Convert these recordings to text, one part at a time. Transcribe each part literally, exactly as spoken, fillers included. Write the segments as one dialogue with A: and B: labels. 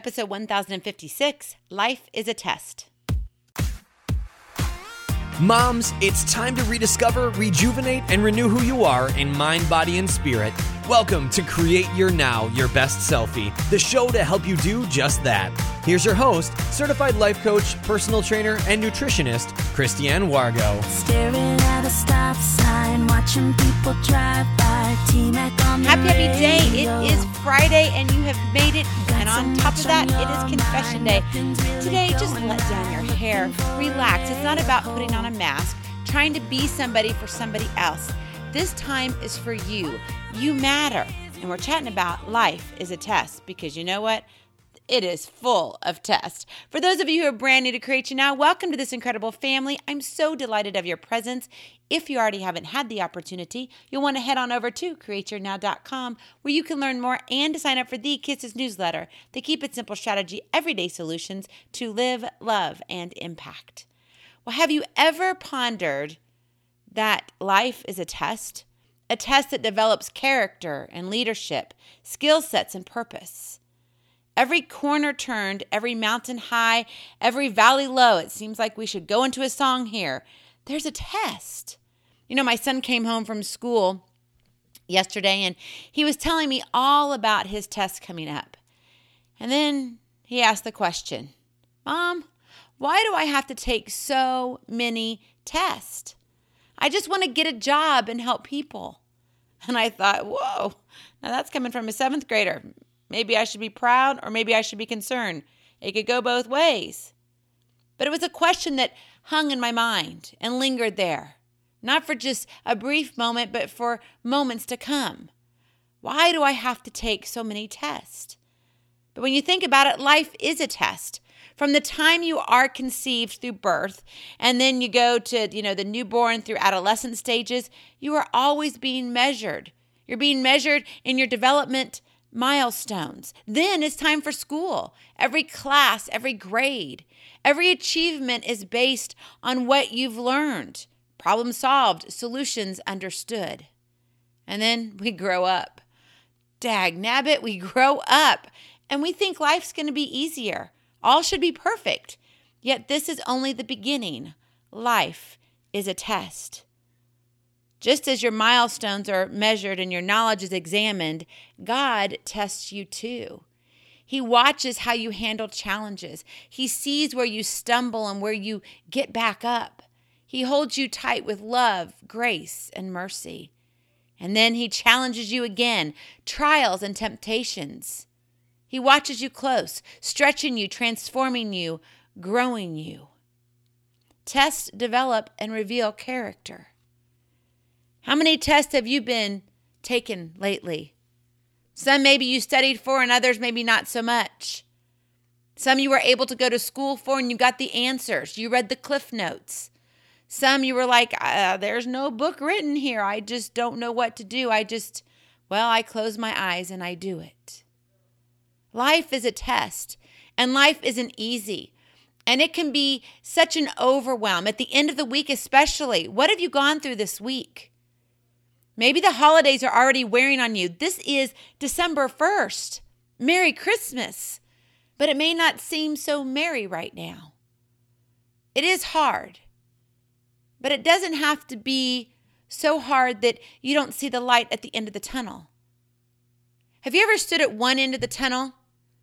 A: episode one thousand fifty-six, Life is a Test.
B: Moms, it's time to rediscover, rejuvenate, and renew who you are in mind, body, and spirit. Welcome to Create Your Now, Your Best Selfie, the show to help you do just that. Here's your host, certified life coach, personal trainer, and nutritionist, Christiane Wargo.
C: Staring at a stop sign, watching people drive by, T-Mac on the
A: Happy, happy day.
C: radio.
A: It is Friday and you have made it. And on top of that, it is confession day. Today, just let down your hair. Relax. It's not about putting on a mask, trying to be somebody for somebody else. This time is for you. You matter. And we're chatting about life is a test because you know what? It is full of tests. For those of you who are brand new to Create Your Now, welcome to this incredible family. I'm so delighted of your presence. If you already haven't had the opportunity, you'll want to head on over to create your now dot com where you can learn more and to sign up for the Kisses newsletter, the Keep It Simple Strategy Everyday Solutions to Live, Love, and Impact. Well, have you ever pondered that life is a test? A test that develops character and leadership, skill sets and purpose. Every corner turned, every mountain high, every valley low, it seems like we should go into a song here. There's a test. You know, my son came home from school yesterday and he was telling me all about his test coming up. And then he asked the question, Mom, why do I have to take so many tests? I just want to get a job and help people. And I thought, whoa, now that's coming from a seventh grader. Maybe I should be proud or maybe I should be concerned. It could go both ways. But it was a question that hung in my mind and lingered there. Not for just a brief moment, but for moments to come. Why do I have to take so many tests? But when you think about it, life is a test. From the time you are conceived through birth, and then you go to, you know, the newborn through adolescent stages, you are always being measured. You're being measured in your development milestones. Then it's time for school. Every class, every grade, every achievement is based on what you've learned, problem solved, solutions understood. And then we grow up. Dag nabbit, we grow up and we think life's going to be easier. All should be perfect. Yet this is only the beginning. Life is a test. Just as your milestones are measured and your knowledge is examined, God tests you too. He watches how you handle challenges. He sees where you stumble and where you get back up. He holds you tight with love, grace, and mercy. And then he challenges you again, trials and temptations. He watches you close, stretching you, transforming you, growing you. Tests develop and reveal character. How many tests have you been taken lately? Some maybe you studied for and others maybe not so much. Some you were able to go to school for and you got the answers. You read the Cliff Notes. Some you were like, uh, there's no book written here. I just don't know what to do. I just, well, I close my eyes and I do it. Life is a test and life isn't easy. And it can be such an overwhelm at the end of the week especially. What have you gone through this week? Maybe the holidays are already wearing on you. This is December first. Merry Christmas. But it may not seem so merry right now. It is hard. But it doesn't have to be so hard that you don't see the light at the end of the tunnel. Have you ever stood at one end of the tunnel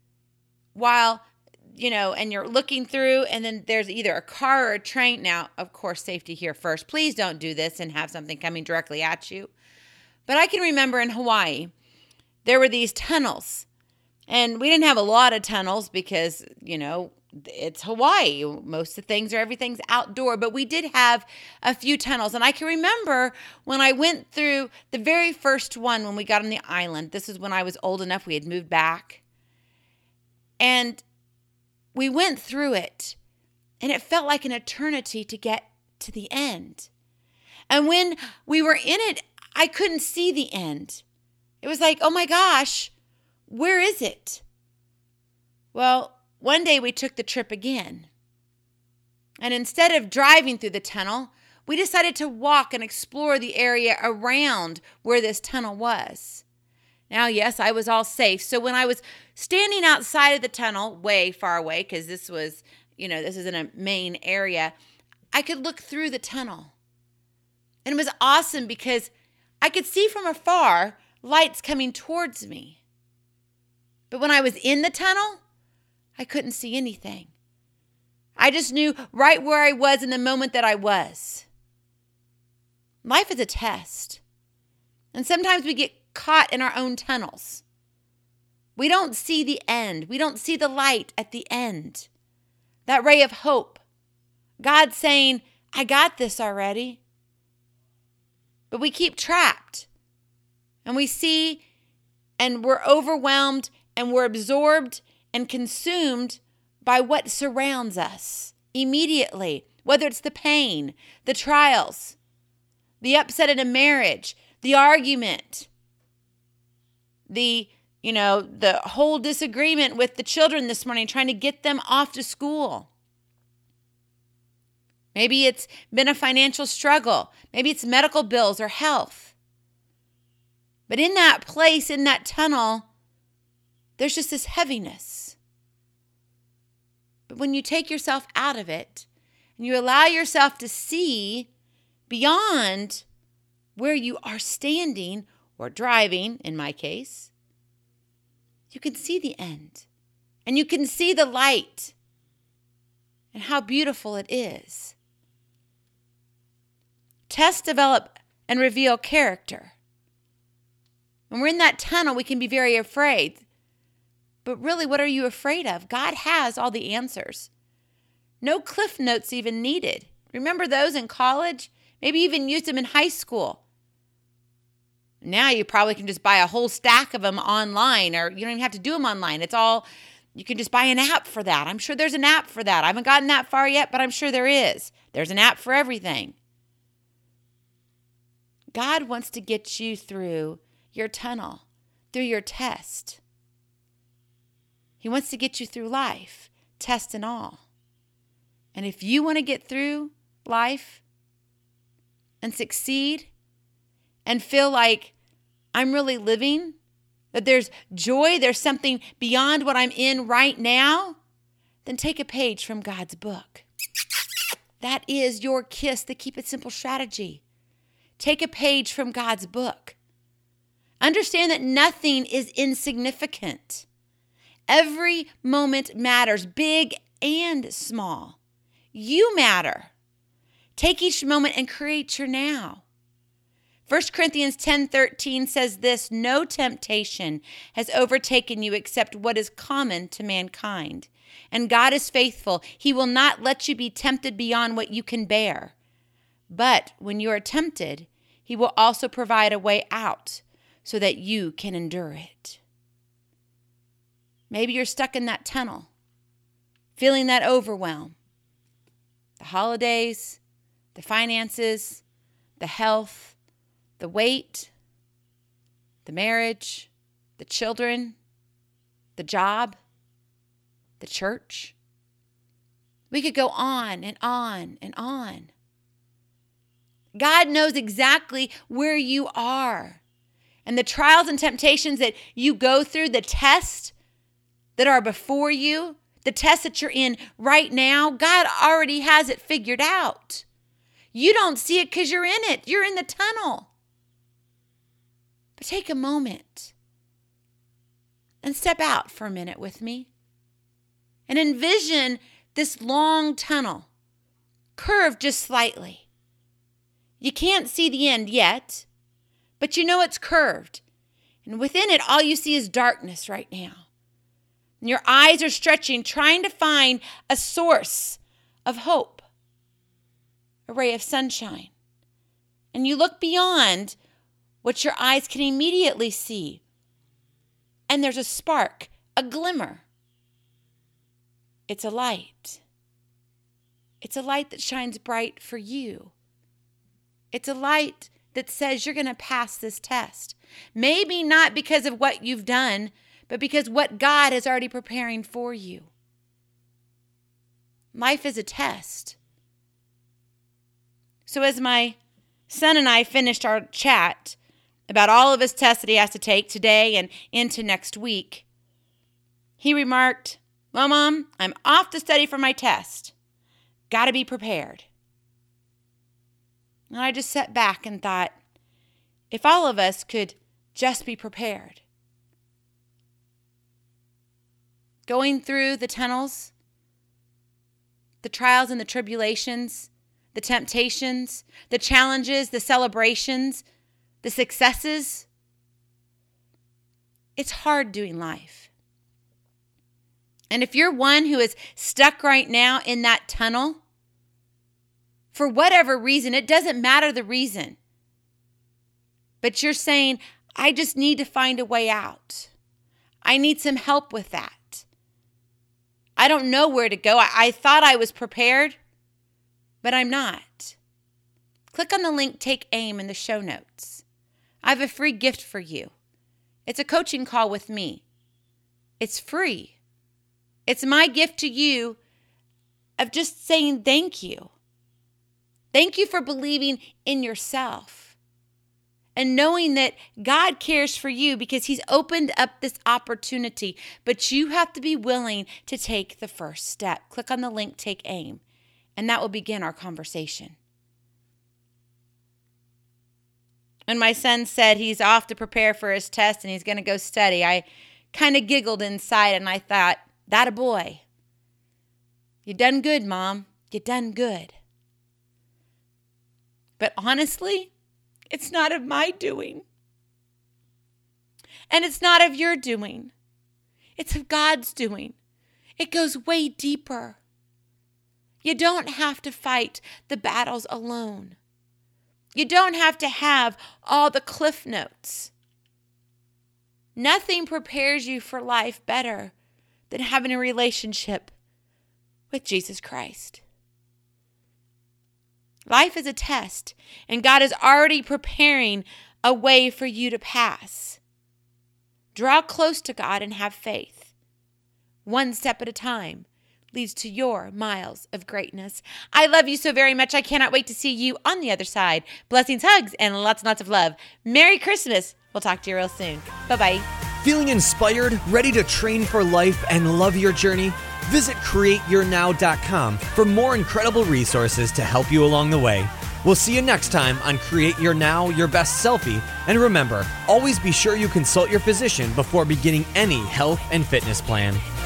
A: while, you know, and you're looking through and then there's either a car or a train? Now, of course, safety here first. Please don't do this and have something coming directly at you. But I can remember in Hawaii, there were these tunnels. And we didn't have a lot of tunnels because, you know, it's Hawaii. Most of the things are, everything's outdoor. But we did have a few tunnels. And I can remember when I went through the very first one when we got on the island. This is when I was old enough. We had moved back. And we went through it. And it felt like an eternity to get to the end. And when we were in it, I couldn't see the end. It was like, oh my gosh, where is it? Well, one day we took the trip again. And instead of driving through the tunnel, we decided to walk and explore the area around where this tunnel was. Now, yes, I was all safe. So when I was standing outside of the tunnel, way far away, because this was, you know, this is in a main area, I could look through the tunnel. And it was awesome because I could see from afar lights coming towards me. But when I was in the tunnel, I couldn't see anything. I just knew right where I was in the moment that I was. Life is a test. And sometimes we get caught in our own tunnels. We don't see the end. We don't see the light at the end. That ray of hope. God saying, I got this already. But we keep trapped. And we see and we're overwhelmed and we're absorbed and consumed by what surrounds us immediately. Whether it's the pain, the trials, the upset in a marriage, the argument, the, you know, the whole disagreement with the children this morning, trying to get them off to school. Maybe it's been a financial struggle. Maybe it's medical bills or health. But in that place, in that tunnel, there's just this heaviness. But when you take yourself out of it and you allow yourself to see beyond where you are standing or driving, in my case, you can see the end and you can see the light and how beautiful it is. Tests develop and reveal character. When we're in that tunnel, we can be very afraid. But really, what are you afraid of? God has all the answers. No cliff notes even needed. Remember those in college? Maybe even used them in high school. Now you probably can just buy a whole stack of them online, or you don't even have to do them online. It's all, you can just buy an app for that. I'm sure there's an app for that. I haven't gotten that far yet, but I'm sure there is. There's an app for everything. God wants to get you through your tunnel, through your test. He wants to get you through life, test and all. And if you want to get through life and succeed and feel like I'm really living, that there's joy, there's something beyond what I'm in right now, then take a page from God's book. That is your KISS, the Keep It Simple strategy. Take a page from God's book. Understand that nothing is insignificant. Every moment matters, big and small. You matter. Take each moment and create your now. First Corinthians ten thirteen says this, no temptation has overtaken you except what is common to mankind. And God is faithful. He will not let you be tempted beyond what you can bear. But when you are tempted, he will also provide a way out so that you can endure it. Maybe you're stuck in that tunnel, feeling that overwhelm. The holidays, the finances, the health, the weight, the marriage, the children, the job, the church. We could go on and on and on. God knows exactly where you are. And the trials and temptations that you go through, the tests that are before you, the tests that you're in right now, God already has it figured out. You don't see it because you're in it. You're in the tunnel. But take a moment and step out for a minute with me and envision this long tunnel, curved just slightly. You can't see the end yet, but you know it's curved. And within it, all you see is darkness right now. And your eyes are stretching, trying to find a source of hope, a ray of sunshine. And you look beyond what your eyes can immediately see. And there's a spark, a glimmer. It's a light. It's a light that shines bright for you. It's a light that says you're going to pass this test. Maybe not because of what you've done, but because what God is already preparing for you. Life is a test. So as my son and I finished our chat, about all of his tests that he has to take today and into next week, he remarked, "Well, Mom, I'm off to study for my test. Got to be prepared." And I just sat back and thought, if all of us could just be prepared. Going through the tunnels, the trials and the tribulations, the temptations, the challenges, the celebrations, the successes. It's hard doing life. And if you're one who is stuck right now in that tunnel, for whatever reason, it doesn't matter the reason, but you're saying, I just need to find a way out. I need some help with that. I don't know where to go. I, I thought I was prepared, but I'm not. Click on the link, Take Aim, in the show notes. I have a free gift for you. It's a coaching call with me. It's free. It's my gift to you of just saying thank you. Thank you for believing in yourself and knowing that God cares for you because he's opened up this opportunity, but you have to be willing to take the first step. Click on the link, Take Aim, and that will begin our conversation. When my son said he's off to prepare for his test and he's going to go study, I kind of giggled inside and I thought, that a boy. You done good, Mom. You done good. But honestly, it's not of my doing. And it's not of your doing. It's of God's doing. It goes way deeper. You don't have to fight the battles alone. You don't have to have all the cliff notes. Nothing prepares you for life better than having a relationship with Jesus Christ. Life is a test, and God is already preparing a way for you to pass. Draw close to God and have faith. One step at a time leads to your miles of greatness. I love you so very much. I cannot wait to see you on the other side. Blessings, hugs, and lots and lots of love. Merry Christmas. We'll talk to you real soon. Bye-bye.
B: Feeling inspired, ready to train for life and love your journey? Visit create your now dot com for more incredible resources to help you along the way. We'll see you next time on Create Your Now, Your Best Selfie. And remember, always be sure you consult your physician before beginning any health and fitness plan.